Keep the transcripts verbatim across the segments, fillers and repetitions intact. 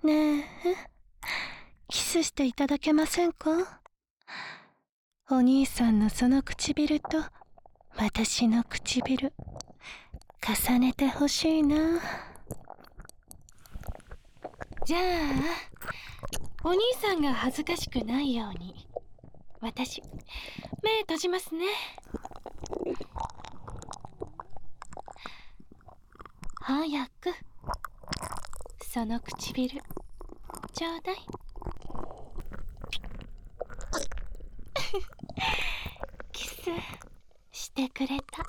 ねえ、キスしていただけませんか？お兄さんのその唇と私の唇重ねてほしいな。じゃあお兄さんが恥ずかしくないように私目閉じますね。早くその唇ちょうだい。キスしてくれた。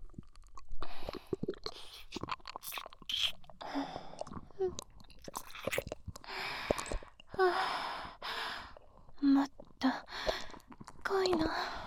もっと濃いの。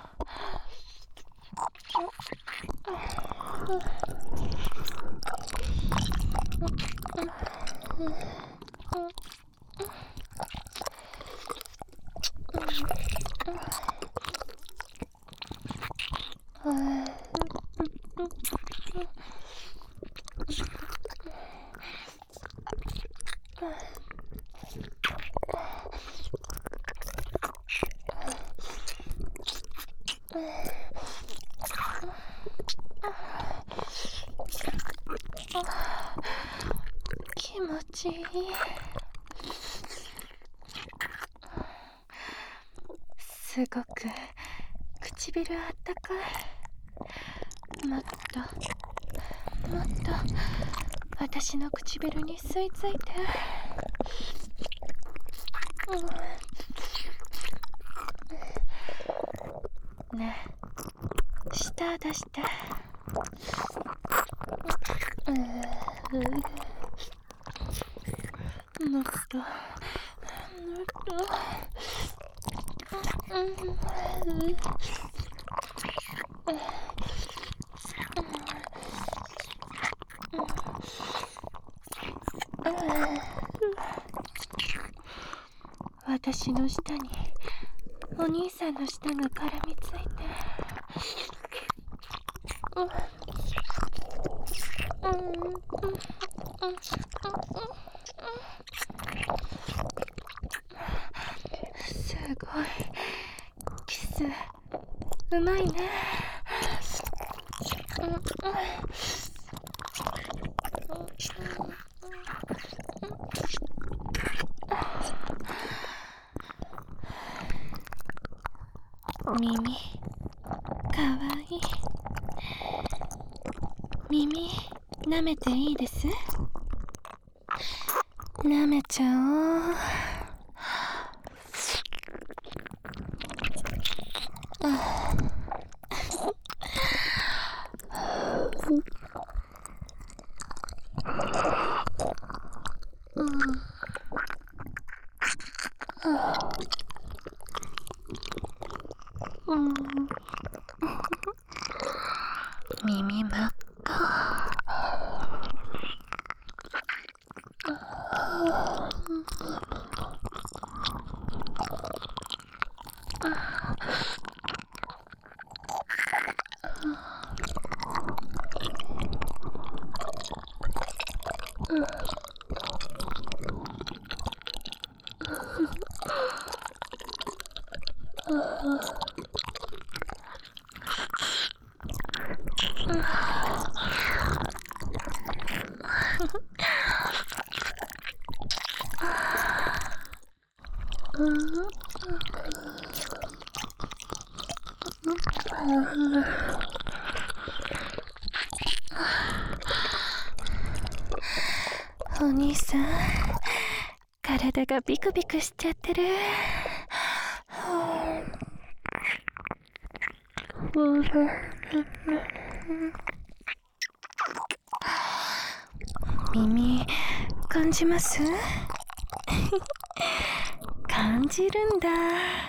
気持ちいい。すごく唇あったかい。もっともっと私の唇に吸い付いて。ねえ、舌出して。もっともっと。私の舌にお兄さんの舌が絡みついて。すごいキスうまいね。耳かわいい。耳舐めていいです？舐めちゃおう。耳真っ赤。お兄さん、体がビクビクしちゃってる。耳感じます？感じるんだ。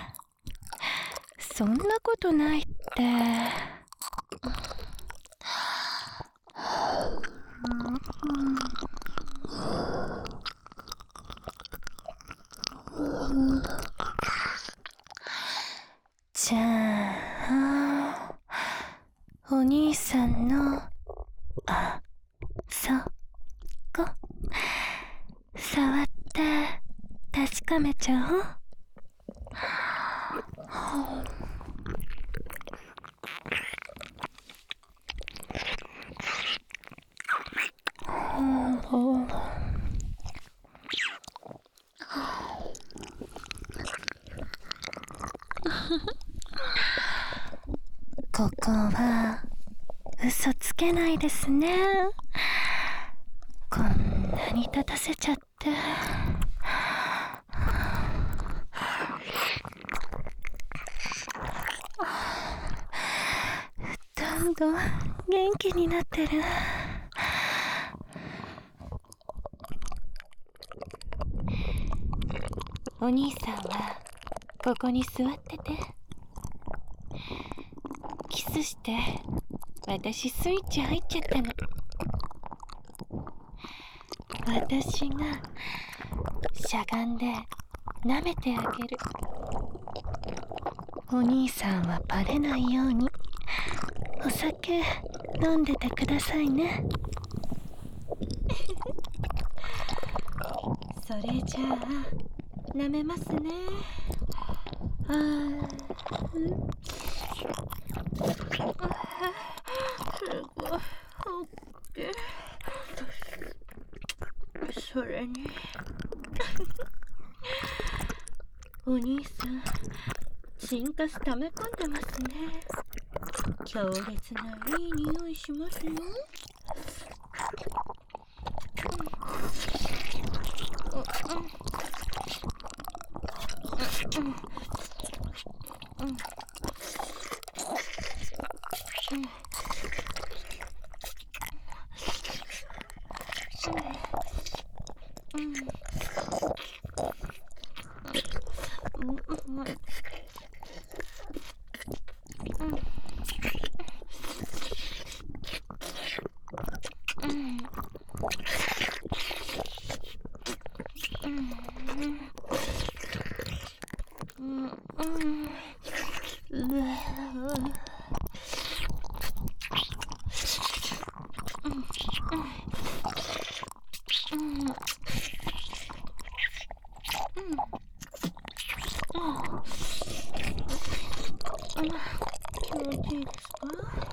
そんなことないって。じゃあお兄さんのあそこ触って確かめちゃおう。ここは嘘つけないですね。こんなに立たせちゃって。どんどん元気になってる。お兄さんはここに座ってて。キスして私スイッチ入っちゃったの。私がしゃがんで舐めてあげる。お兄さんはバレないようにお酒飲んでてくださいね。それじゃあ舐めますね。あー、すごい。オッケー。それにお兄さん、チンカス溜め込んでますね。強烈ないい匂いしますよ。気持ちいいですか？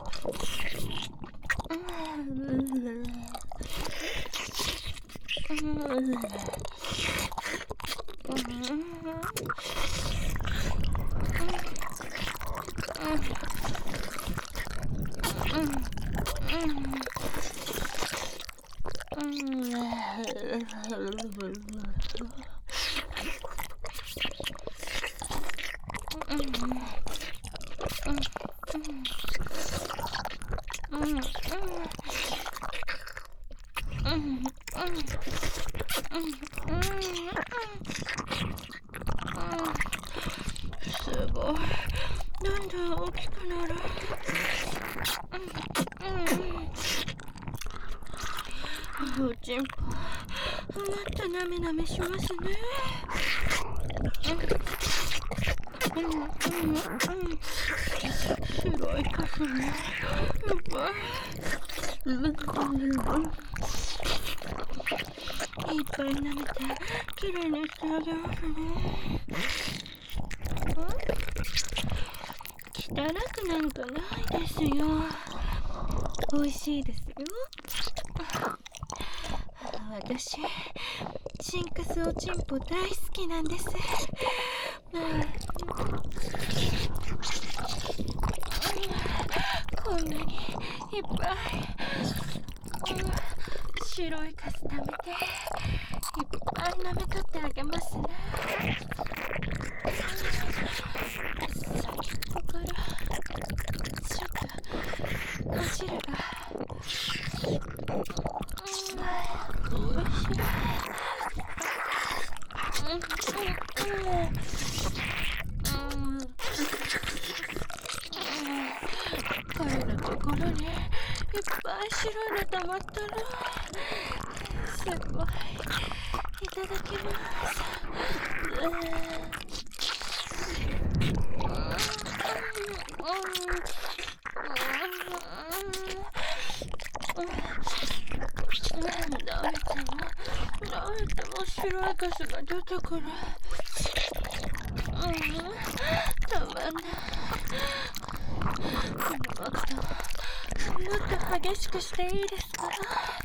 すごい。だんだん大きくなる。おちんぽ、またなめなめしますね。うんうんうん、白いかすね。やばい。いっぱい舐めてきれいにしてあげますね。汚くなんかないですよ。美味しいですよ。私、チンカスおちんぽ大好きなんです。こんなにいっぱい白いカス食べていっぱい舐めとってあげますね。先っぽからちょっとお汁がおいしい。彼のところにいっぱい白いの溜まったらすごい。いただきます。どうしてもどうえても白いカスが出てくる。うん、たまんない。この爆弾、もっと激しくしていいですか？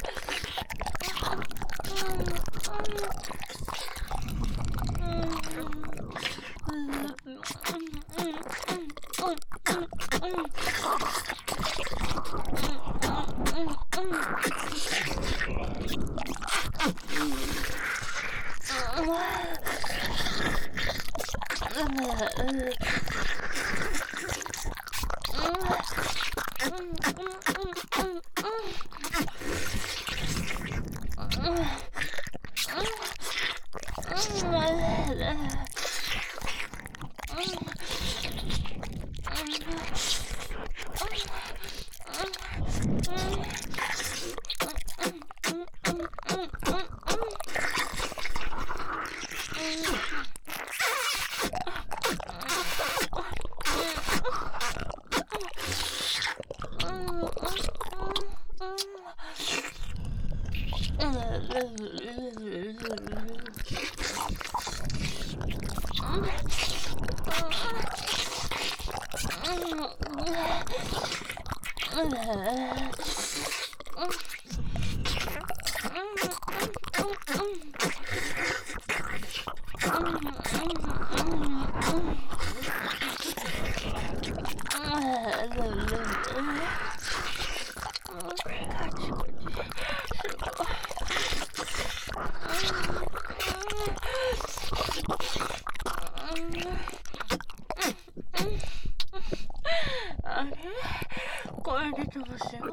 あれ？声出てますよ。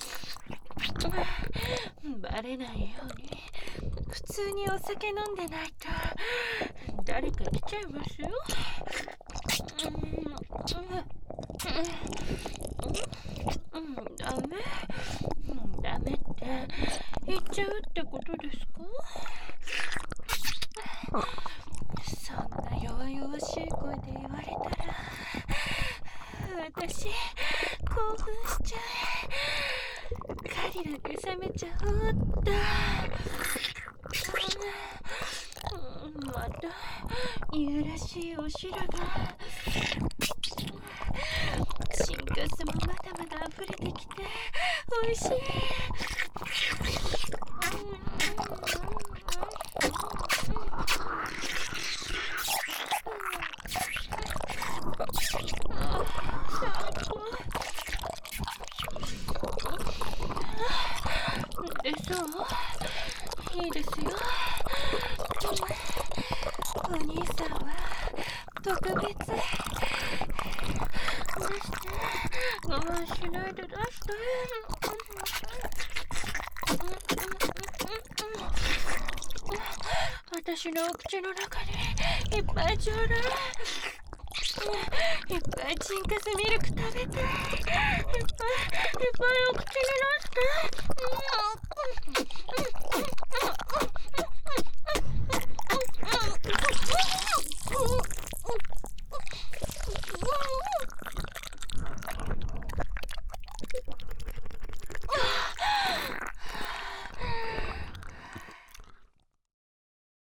バレないように普通にお酒飲んでないと誰か来ちゃいますよ。うん、ダメ？ダメって言っちゃうってことですか？そんな弱々しい声で言われたら私興奮しちゃう。カリラク冷めちゃおうっと。またいやらしいお汁が。シンカスもまだまだ溢れてきておいしい。でそういいですよ。お兄さんは特別出して我慢しないで出して。私のお口の中にいっぱいちょうだい。いっぱいチンカスミルク食べたい。いっぱいいっぱいお口に出して。